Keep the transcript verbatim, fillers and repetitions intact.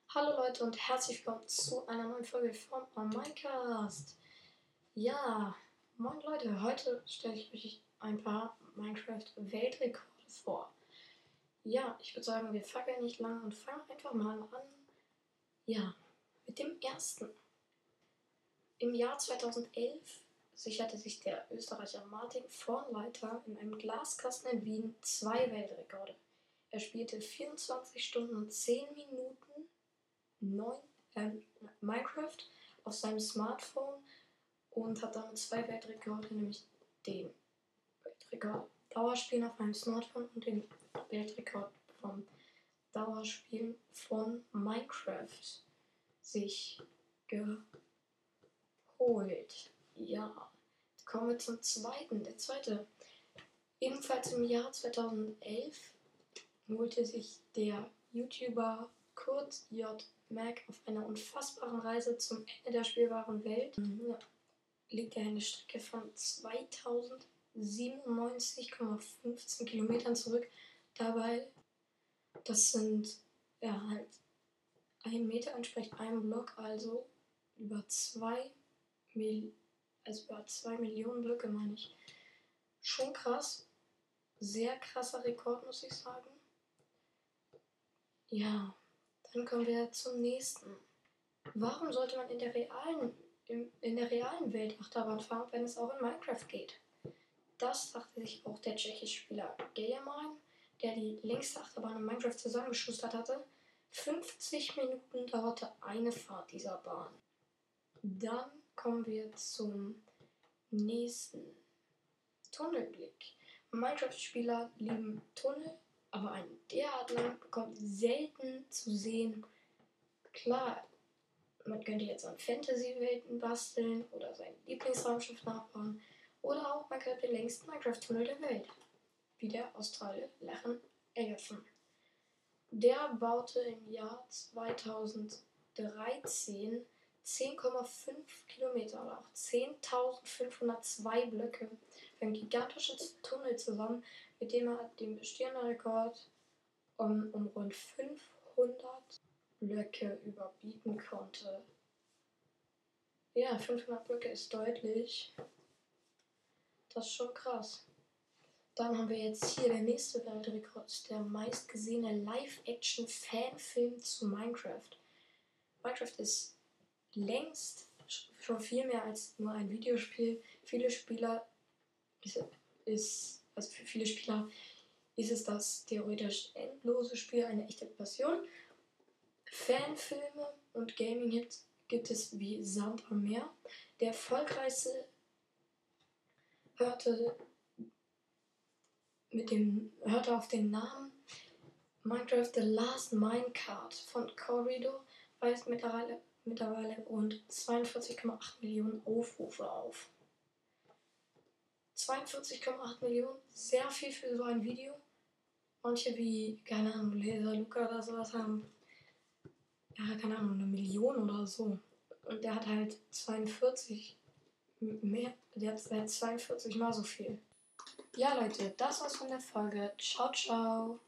Hallo Leute und herzlich willkommen zu einer neuen Folge von Minecast. Ja, moin Leute, heute stelle ich euch ein paar Minecraft-Weltrekorde vor. Ja, ich würde sagen, wir fackeln nicht lange und fangen einfach mal an. Ja, mit dem ersten. Im Jahr zweitausendelf sicherte sich der Österreicher Martin Vornleiter in einem Glaskasten in Wien zwei Weltrekorde. Er spielte vierundzwanzig Stunden und zehn Minuten neun, äh, Minecraft auf seinem Smartphone und hat damit zwei Weltrekorde, nämlich den Weltrekord Dauerspielen auf meinem Smartphone und den Weltrekord vom Dauerspielen von Minecraft sich geholt. Ja, kommen wir zum zweiten. Der zweite, ebenfalls im Jahr zweitausendelf, holte sich der YouTuber Kurt J. Mac auf einer unfassbaren Reise zum Ende der spielbaren Welt. Ja, liegt er eine Strecke von zweitausendsiebenundneunzig Komma fünfzehn Kilometern zurück. Dabei, das sind ja halt ein Meter entspricht einem Block, also über zwei, Mil also über zwei Millionen Blöcke, meine ich. Schon krass. Sehr krasser Rekord, muss ich sagen. Ja, dann kommen wir zum nächsten. Warum sollte man in der realen, in, in der realen Welt Achterbahn fahren, wenn es auch in Minecraft geht? Das dachte sich auch der tschechische Spieler Gamermine, der die längste Achterbahn in Minecraft zusammengeschustert hatte. fünfzig Minuten dauerte eine Fahrt dieser Bahn. Dann kommen wir zum nächsten. Tunnelblick. Minecraft-Spieler lieben Tunnel, aber einen derart lang bekommt selten zu sehen. Klar, man könnte jetzt an Fantasy-Welten basteln oder sein Lieblingsraumschiff nachbauen oder auch man könnte den längsten Minecraft-Tunnel der Welt, wie der Australier Lechen Egerton. Der baute im Jahr zweitausenddreizehn zehn Komma fünf Kilometer oder auch zehntausendfünfhundertzwei Blöcke für ein gigantisches Tunnel zusammen, mit dem er den bestehenden Rekord um, um rund fünfhundert Blöcke überbieten konnte. Ja, fünfhundert Blöcke ist deutlich. Das ist schon krass. Dann haben wir jetzt hier der nächste Weltrekord, der meistgesehene Live-Action-Fanfilm zu Minecraft. Minecraft ist längst schon viel mehr als nur ein Videospiel. Viele Spieler ist, ist also für viele Spieler ist es das theoretisch endlose Spiel eine echte Passion. Fanfilme und Gaming gibt, gibt es wie Sand am Meer. Der erfolgreichste hörte mit dem hörte auf den Namen Minecraft The Last Minecart von Corridor, weist mittlerweile, mittlerweile rund zweiundvierzig Komma acht Millionen Aufrufe auf. zweiundvierzig Komma acht Millionen, sehr viel für so ein Video. Manche wie, keine Ahnung, Laser Luca oder sowas haben, ja, keine Ahnung, eine Million oder so. Und der hat halt zweiundvierzig mehr, der hat zweiundvierzig mal so viel. Ja, Leute, das war's von der Folge. Ciao, ciao.